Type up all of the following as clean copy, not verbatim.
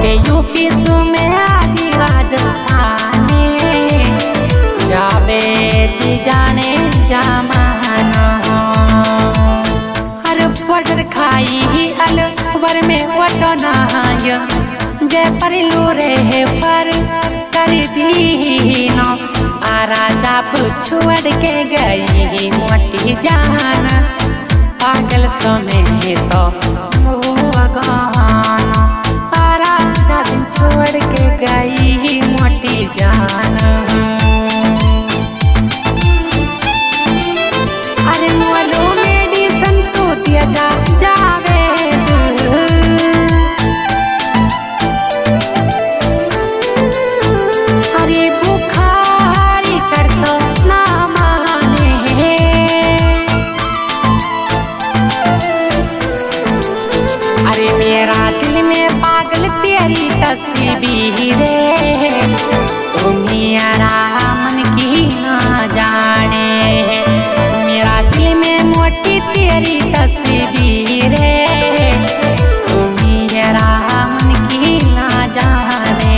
के यूपी में आदि राजस्थानी जावे दी जाने जमाना हर बॉर्डर खाई अलवर में वटना जय परिलू रहे फर कर दीनो आ राजा छोड़ के गई मोटी जान पागल सोने तो आ राजा छोड़ के गई मोटी जान अरे मोलो मेडिसन तो दिया जावे अरे बुखारी चढ़तो ना माने अरे मेरा दिल में पागल तेरी तस्वीर तुम्हें मन की ना जाने मेरा दिल में मोटी तेरी तस्वीर तुम्हें मन की ना जाने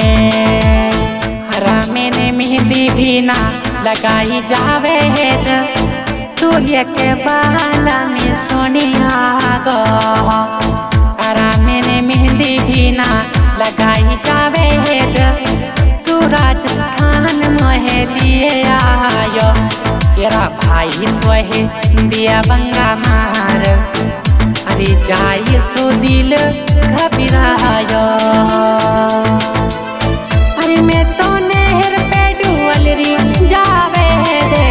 हरा मैंने मेहंदी भी ना लगाई जावे दूल्हे के बाला में सोनिया गो हरा मैंने मेहंदी भी ना लगाई जावे तू राजस्थान में लिए आयो तेरा भाई तो है दिया बंगा मार अरे जाए सो दिल घबरायो अरे मैं तो नहर पे डुअलरी जावे दे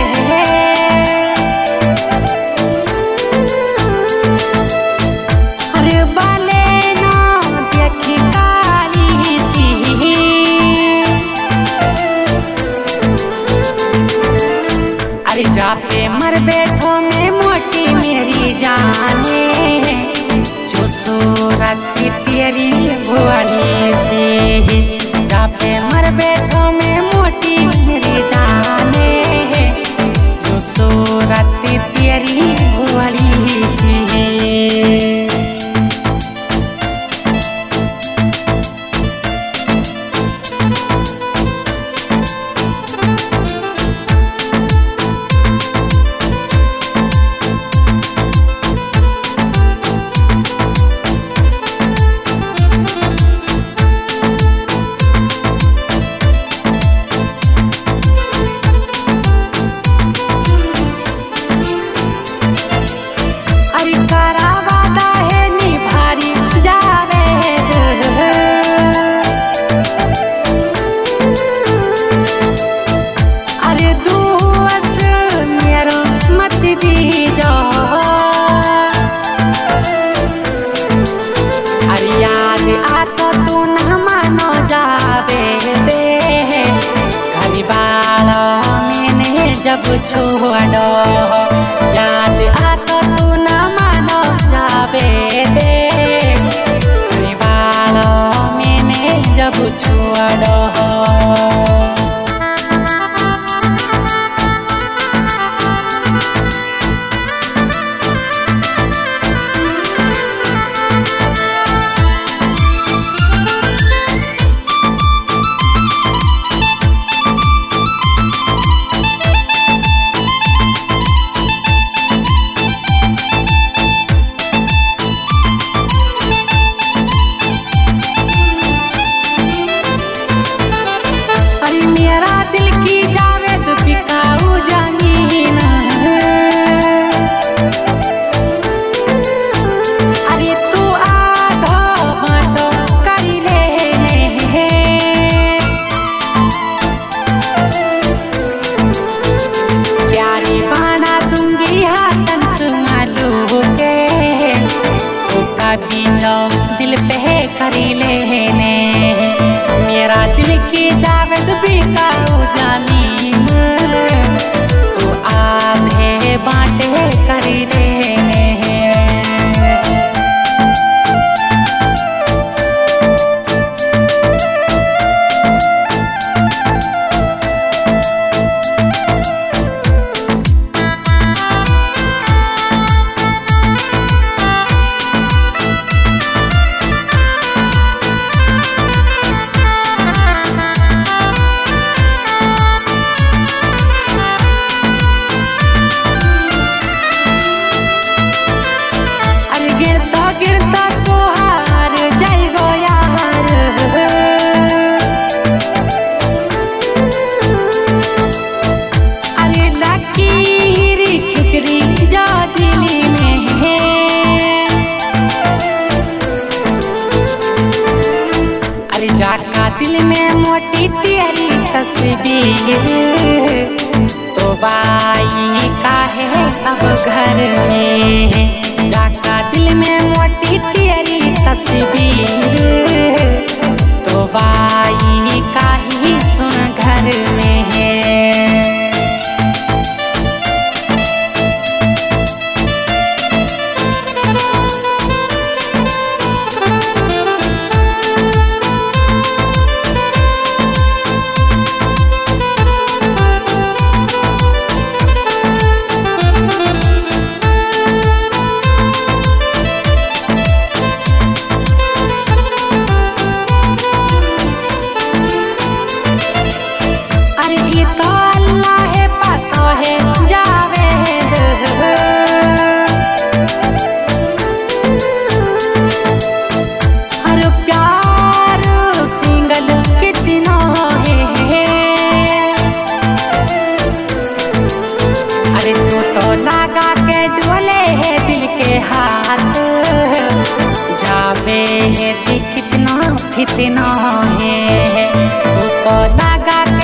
अरे बाले ना देखी काली सी अरे जापे मर बैठो में मोटी मेरी जाने जो सूरत तेरी भुआली सी जापे मर बैठो में मोटी मेरी जाने जो सूरत तेरी भुआली सी जब छोड़ो याद आता तू न मानो जावे दे परिवारों मैंने जब छोड़ो दिल में मोटी तेरी तस्वीर, तो बाई काहे अब घर में जाका दिल में मोटी तेरी तस्वीर, तो बाई काहे सुन घर में है। लगा के डोले है दिल के हाथ, जावे है कितना फितना है, तू तो लगा